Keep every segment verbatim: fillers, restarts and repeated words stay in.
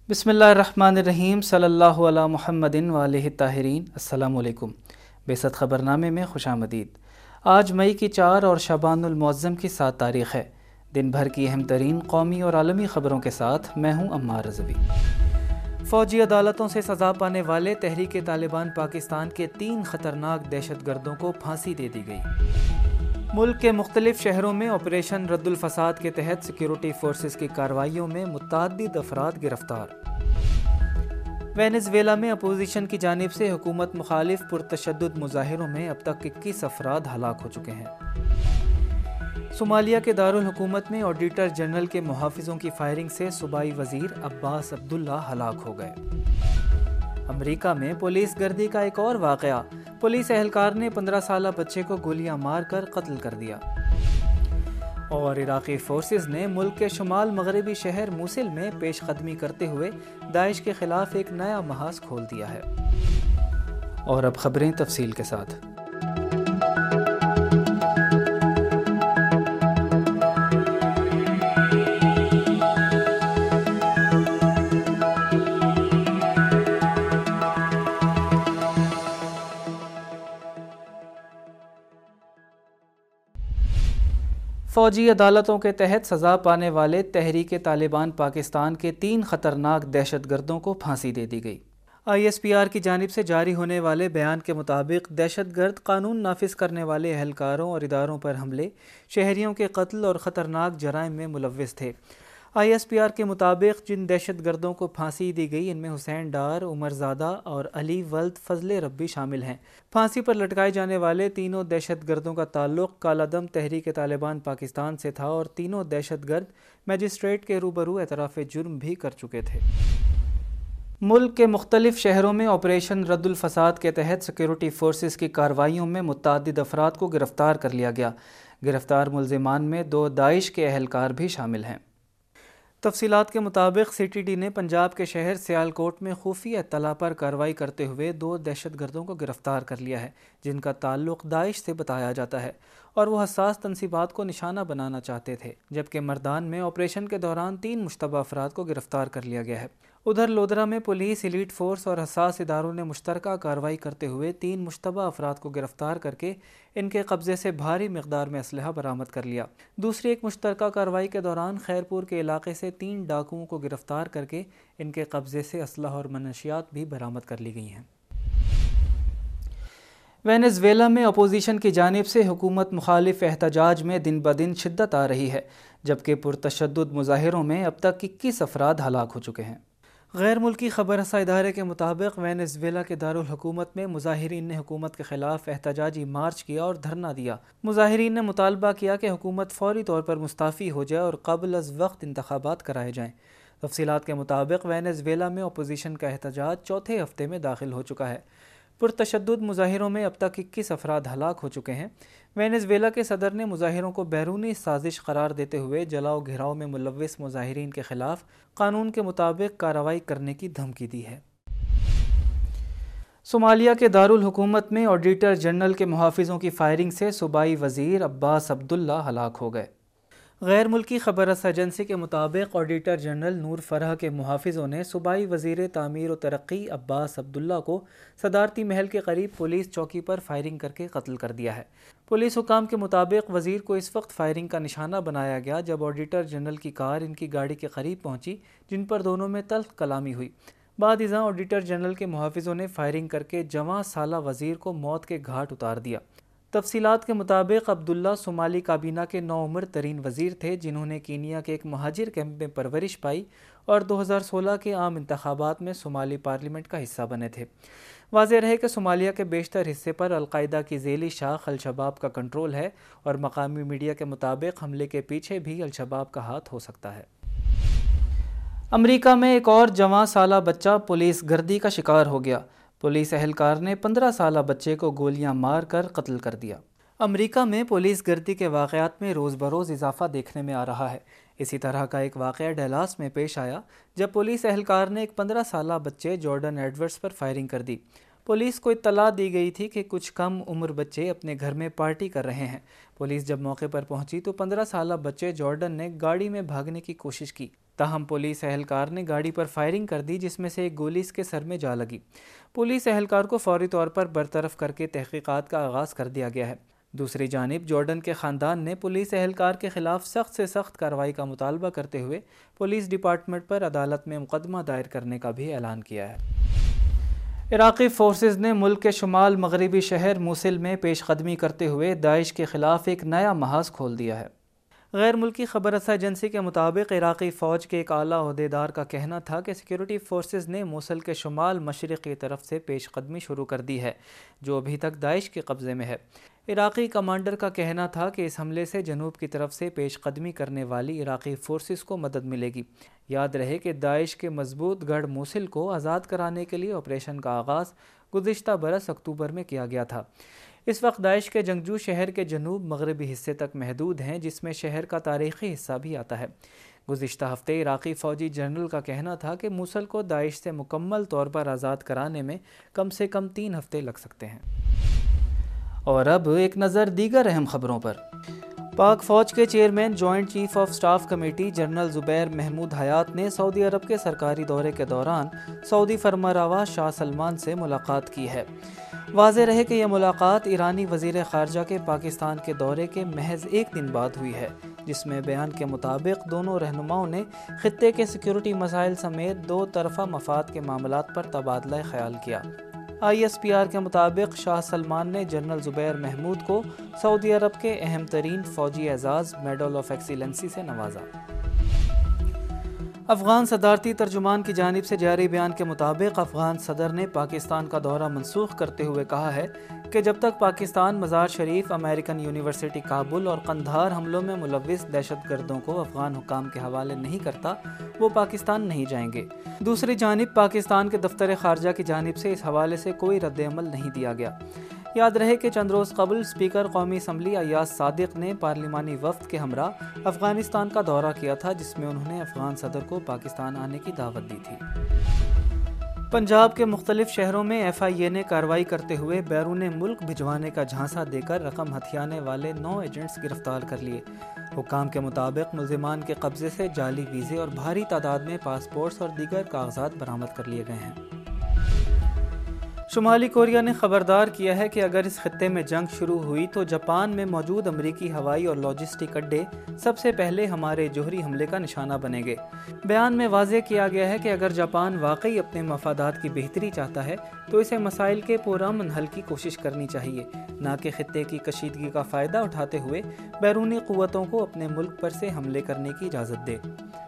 بسم اللہ الرحمن الرحیم صلی اللہ علی محمد وآلہ الطاہرین۔ السلام علیکم۔ بیست خبرنامے میں خوش آمدید۔ آج مئی کی چار اور شعبان المعظم کی سات تاریخ ہے۔ دن بھر کی اہم ترین قومی اور عالمی خبروں کے ساتھ میں ہوں عمار رضوی۔ فوجی عدالتوں سے سزا پانے والے تحریک طالبان پاکستان کے تین خطرناک دہشت گردوں کو پھانسی دے دی گئی۔ ملک کے مختلف شہروں میں آپریشن رد الفساد کے تحت سیکیورٹی فورسز کی کارروائیوں میں متعدد افراد گرفتار۔ وینزویلا میں اپوزیشن کی جانب سے حکومت مخالف پرتشدد مظاہروں میں اب تک اکیس افراد ہلاک ہو چکے ہیں۔ صومالیہ کے دارالحکومت میں آڈیٹر جنرل کے محافظوں کی فائرنگ سے صوبائی وزیر عباس عبداللہ ہلاک ہو گئے۔ امریکہ میں پولیس گردی کا ایک اور واقعہ، پولیس اہلکار نے پندرہ سالہ بچے کو گولیاں مار کر قتل کر دیا۔ اور عراقی فورسز نے ملک کے شمال مغربی شہر موصل میں پیش قدمی کرتے ہوئے داعش کے خلاف ایک نیا محاذ کھول دیا ہے۔ اور اب خبریں تفصیل کے ساتھ۔ فوجی عدالتوں کے تحت سزا پانے والے تحریک طالبان پاکستان کے تین خطرناک دہشت گردوں کو پھانسی دے دی گئی۔ آئی ایس پی آر کی جانب سے جاری ہونے والے بیان کے مطابق دہشت گرد قانون نافذ کرنے والے اہلکاروں اور اداروں پر حملے، شہریوں کے قتل اور خطرناک جرائم میں ملوث تھے۔ آئی ایس پی آر کے مطابق جن دہشت گردوں کو پھانسی دی گئی ان میں حسین ڈار، عمر زادہ اور علی ولد فضل ربی شامل ہیں۔ پھانسی پر لٹکائے جانے والے تینوں دہشت گردوں کا تعلق کالعدم تحریک طالبان پاکستان سے تھا اور تینوں دہشت گرد مجسٹریٹ کے روبرو اعتراف جرم بھی کر چکے تھے۔ ملک کے مختلف شہروں میں آپریشن رد الفساد کے تحت سیکیورٹی فورسز کی کارروائیوں میں متعدد افراد کو گرفتار کر لیا گیا۔ گرفتار ملزمان میں دو داعش کے اہلکار بھی شامل ہیں۔ تفصیلات کے مطابق سی ٹی ڈی نے پنجاب کے شہر سیالکوٹ میں خفیہ اطلاع پر کارروائی کرتے ہوئے دو دہشت گردوں کو گرفتار کر لیا ہے جن کا تعلق داعش سے بتایا جاتا ہے اور وہ حساس تنصیبات کو نشانہ بنانا چاہتے تھے، جبکہ مردان میں آپریشن کے دوران تین مشتبہ افراد کو گرفتار کر لیا گیا ہے۔ ادھر لودھرا میں پولیس، ایلیٹ فورس اور حساس اداروں نے مشترکہ کارروائی کرتے ہوئے تین مشتبہ افراد کو گرفتار کر کے ان کے قبضے سے بھاری مقدار میں اسلحہ برآمد کر لیا۔ دوسری ایک مشترکہ کارروائی کے دوران خیرپور کے علاقے سے تین ڈاکوؤں کو گرفتار کر کے ان کے قبضے سے اسلحہ اور منشیات بھی برآمد کر لی گئی ہیں۔ وینزویلا میں اپوزیشن کی جانب سے حکومت مخالف احتجاج میں دن بدن شدت آ رہی ہے، جبکہ پرتشدد مظاہروں میں اب تک اکیس افراد ہلاک ہو چکے ہیں۔ غیر ملکی خبر رساں ادارے کے مطابق وینزویلا کے دارالحکومت میں مظاہرین نے حکومت کے خلاف احتجاجی مارچ کیا اور دھرنا دیا۔ مظاہرین نے مطالبہ کیا کہ حکومت فوری طور پر مستعفی ہو جائے اور قبل از وقت انتخابات کرائے جائیں۔ تفصیلات کے مطابق وینزویلا میں اپوزیشن کا احتجاج چوتھے ہفتے میں داخل ہو چکا ہے۔ پرتشدد مظاہروں میں اب تک اکیس افراد ہلاک ہو چکے ہیں۔ وینزویلا کے صدر نے مظاہروں کو بیرونی سازش قرار دیتے ہوئے جلاؤ گھراؤ میں ملوث مظاہرین کے خلاف قانون کے مطابق کارروائی کرنے کی دھمکی دی ہے۔ صومالیہ کے دارالحکومت میں آڈیٹر جنرل کے محافظوں کی فائرنگ سے صوبائی وزیر عباس عبداللہ ہلاک ہو گئے۔ غیر ملکی خبر رساں ایجنسی کے مطابق آڈیٹر جنرل نور فرح کے محافظوں نے صوبائی وزیر تعمیر و ترقی عباس عبداللہ کو صدارتی محل کے قریب پولیس چوکی پر فائرنگ کر کے قتل کر دیا ہے۔ پولیس حکام کے مطابق وزیر کو اس وقت فائرنگ کا نشانہ بنایا گیا جب آڈیٹر جنرل کی کار ان کی گاڑی کے قریب پہنچی، جن پر دونوں میں تلخ کلامی ہوئی۔ بعد ازاں آڈیٹر جنرل کے محافظوں نے فائرنگ کر کے جواں سالہ وزیر کو موت کے گھاٹ اتار دیا۔ تفصیلات کے مطابق عبداللہ صومالی کابینہ کے نوعمر ترین وزیر تھے جنہوں نے کینیا کے ایک مہاجر کیمپ میں پرورش پائی اور دو ہزار سولہ کے عام انتخابات میں صومالی پارلیمنٹ کا حصہ بنے تھے۔ واضح رہے کہ صومالیہ کے بیشتر حصے پر القاعدہ کی ذیلی شاخ الشباب کا کنٹرول ہے اور مقامی میڈیا کے مطابق حملے کے پیچھے بھی الشباب کا ہاتھ ہو سکتا ہے۔ امریکہ میں ایک اور جواں سالہ بچہ پولیس گردی کا شکار ہو گیا۔ پولیس اہلکار نے پندرہ سالہ بچے کو گولیاں مار کر قتل کر دیا۔ امریکہ میں پولیس گردی کے واقعات میں روز بروز اضافہ دیکھنے میں آ رہا ہے۔ اسی طرح کا ایک واقعہ ڈیلاس میں پیش آیا جب پولیس اہلکار نے ایک پندرہ سالہ بچے جارڈن ایڈورڈز پر فائرنگ کر دی۔ پولیس کو اطلاع دی گئی تھی کہ کچھ کم عمر بچے اپنے گھر میں پارٹی کر رہے ہیں۔ پولیس جب موقع پر پہنچی تو پندرہ سالہ بچے جارڈن نے گاڑی میں بھاگنے کی کوشش کی۔ تاہم پولیس اہلکار نے گاڑی پر فائرنگ کر دی جس میں سے ایک گولی اس کے سر میں جا لگی۔ پولیس اہلکار کو فوری طور پر برطرف کر کے تحقیقات کا آغاز کر دیا گیا ہے۔ دوسری جانب جارڈن کے خاندان نے پولیس اہلکار کے خلاف سخت سے سخت کارروائی کا مطالبہ کرتے ہوئے پولیس ڈپارٹمنٹ پر عدالت میں مقدمہ دائر کرنے کا بھی اعلان کیا ہے۔ عراقی فورسز نے ملک کے شمال مغربی شہر موصل میں پیش قدمی کرتے ہوئے داعش کے خلاف ایک نیا محاذ کھول دیا ہے۔ غیر ملکی خبر رساں ایجنسی کے مطابق عراقی فوج کے ایک اعلیٰ عہدیدار کا کہنا تھا کہ سیکیورٹی فورسز نے موصل کے شمال مشرق کی طرف سے پیش قدمی شروع کر دی ہے جو ابھی تک داعش کے قبضے میں ہے۔ عراقی کمانڈر کا کہنا تھا کہ اس حملے سے جنوب کی طرف سے پیش قدمی کرنے والی عراقی فورسز کو مدد ملے گی۔ یاد رہے کہ داعش کے مضبوط گڑھ موصل کو آزاد کرانے کے لیے آپریشن کا آغاز گزشتہ برس اکتوبر میں کیا گیا تھا۔ اس وقت داعش کے جنگجو شہر کے جنوب مغربی حصے تک محدود ہیں جس میں شہر کا تاریخی حصہ بھی آتا ہے۔ گزشتہ ہفتے عراقی فوجی جنرل کا کہنا تھا کہ موصل کو داعش سے مکمل طور پر آزاد کرانے میں کم سے کم تین ہفتے لگ سکتے ہیں۔ اور اب ایک نظر دیگر اہم خبروں پر۔ پاک فوج کے chairman joint chief of staff committee general Zubair Mahmood Hayat نے سعودی عرب کے سرکاری دورے کے دوران سعودی فرمانروا شاہ سلمان سے ملاقات کی ہے۔ واضح رہے کہ یہ ملاقات ایرانی وزیر خارجہ کے پاکستان کے دورے کے محض ایک دن بعد ہوئی ہے، جس میں بیان کے مطابق دونوں رہنماؤں نے خطے کے سیکیورٹی مسائل سمیت دو طرفہ مفاد کے معاملات پر تبادلہ خیال کیا۔ آئی ایس پی آر کے مطابق شاہ سلمان نے جنرل زبیر محمود کو سعودی عرب کے اہم ترین فوجی اعزاز میڈل آف ایکسیلنسی سے نوازا۔ افغان صدارتی ترجمان کی جانب سے جاری بیان کے مطابق افغان صدر نے پاکستان کا دورہ منسوخ کرتے ہوئے کہا ہے کہ جب تک پاکستان مزار شریف، امریکن یونیورسٹی کابل اور قندھار حملوں میں ملوث دہشت گردوں کو افغان حکام کے حوالے نہیں کرتا، وہ پاکستان نہیں جائیں گے۔ دوسری جانب پاکستان کے دفتر خارجہ کی جانب سے اس حوالے سے کوئی رد عمل نہیں دیا گیا۔ یاد رہے کہ چند روز قبل اسپیکر قومی اسمبلی ایاز صادق نے پارلیمانی وفد کے ہمراہ افغانستان کا دورہ کیا تھا جس میں انہوں نے افغان صدر کو پاکستان آنے کی دعوت دی تھی۔ پنجاب کے مختلف شہروں میں ایف آئی اے نے کارروائی کرتے ہوئے بیرون ملک بھجوانے کا جھانسا دے کر رقم ہتھیانے والے نو ایجنٹس گرفتار کر لیے۔ حکام کے مطابق ملزمان کے قبضے سے جعلی ویزے اور بھاری تعداد میں پاسپورٹس اور دیگر کاغذات برآمد کر لیے گئے ہیں۔ شمالی کوریا نے خبردار کیا ہے کہ اگر اس خطے میں جنگ شروع ہوئی تو جاپان میں موجود امریکی ہوائی اور لاجسٹک اڈے سب سے پہلے ہمارے جوہری حملے کا نشانہ بنیں گے۔ بیان میں واضح کیا گیا ہے کہ اگر جاپان واقعی اپنے مفادات کی بہتری چاہتا ہے تو اسے مسائل کے پرامن حل کی کوشش کرنی چاہیے، نہ کہ خطے کی کشیدگی کا فائدہ اٹھاتے ہوئے بیرونی قوتوں کو اپنے ملک پر سے حملے کرنے کی اجازت دے۔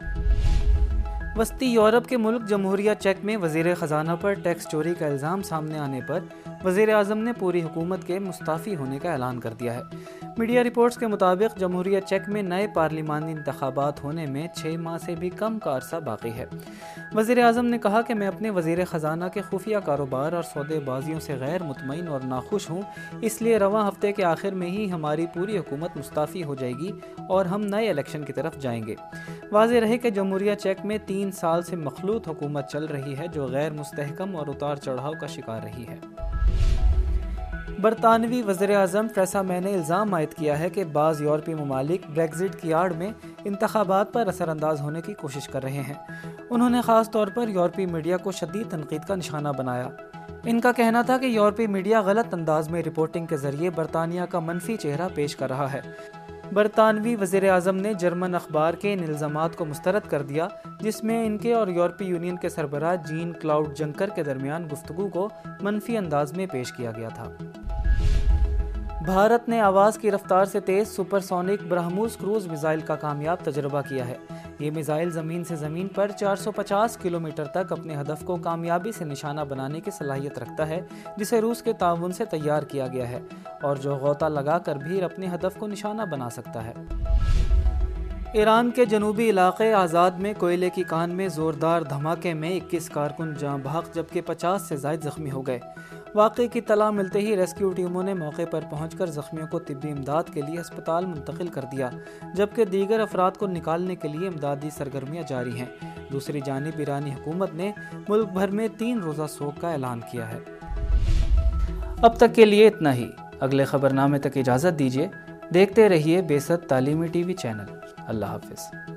وسطی یورپ کے ملک جمہوریہ چیک میں وزیر خزانہ پر ٹیکس چوری کا الزام سامنے آنے پر وزیر اعظم نے پوری حکومت کے مستعفی ہونے کا اعلان کر دیا ہے۔ میڈیا رپورٹس کے مطابق جمہوریہ چیک میں نئے پارلیمانی انتخابات ہونے میں چھ ماہ سے بھی کم کا عرصہ باقی ہے۔ وزیر اعظم نے کہا کہ میں اپنے وزیر خزانہ کے خفیہ کاروبار اور سودے بازیوں سے غیر مطمئن اور ناخوش ہوں، اس لیے رواں ہفتے کے آخر میں ہی ہماری پوری حکومت مستعفی ہو جائے گی اور ہم نئے الیکشن کی طرف جائیں گے۔ واضح رہے کہ جمہوریہ چیک میں تین سال سے مخلوط حکومت چل رہی ہے جو غیر مستحکم اور اتار چڑھاؤ کا شکار رہی ہے۔ برطانوی وزیر اعظم ٹریسا مے نے الزام عائد کیا ہے کہ بعض یورپی ممالک بریگزٹ کی آڑ میں انتخابات پر اثر انداز ہونے کی کوشش کر رہے ہیں۔ انہوں نے خاص طور پر یورپی میڈیا کو شدید تنقید کا نشانہ بنایا۔ ان کا کہنا تھا کہ یورپی میڈیا غلط انداز میں رپورٹنگ کے ذریعے برطانیہ کا منفی چہرہ پیش کر رہا ہے۔ برطانوی وزیر اعظم نے جرمن اخبار کے ان الزامات کو مسترد کر دیا جس میں ان کے اور یورپی یونین کے سربراہ جین کلاؤڈ جنکر کے درمیان گفتگو کو منفی انداز میں پیش کیا گیا تھا۔ بھارت نے آواز کی رفتار سے تیز supersonic BrahMos cruise missile کا کامیاب تجربہ کیا ہے۔ یہ میزائل زمین سے زمین پر چار سو پچاس کلومیٹر تک اپنے ہدف کو کامیابی سے نشانہ بنانے کی صلاحیت رکھتا ہے، جسے روس کے تعاون سے تیار کیا گیا ہے اور جو غوطہ لگا کر بھی اپنے ہدف کو نشانہ بنا سکتا ہے۔ ایران کے جنوبی علاقے آزاد میں کوئلے کی کان میں زوردار دھماکے میں اکیس کارکن جاں بحق جبکہ پچاس سے زائد زخمی ہو گئے۔ واقعے کی اطلاع ملتے ہی ریسکیو ٹیموں نے موقع پر پہنچ کر زخمیوں کو طبی امداد کے لیے ہسپتال منتقل کر دیا، جبکہ دیگر افراد کو نکالنے کے لیے امدادی سرگرمیاں جاری ہیں۔ دوسری جانب ایرانی حکومت نے ملک بھر میں تین روزہ سوگ کا اعلان کیا ہے۔ اب تک کے لیے اتنا ہی۔ اگلے خبرنامے تک اجازت دیجیے۔ دیکھتے رہیے بیست تعلیمی ٹی وی چینل۔ اللہ حافظ۔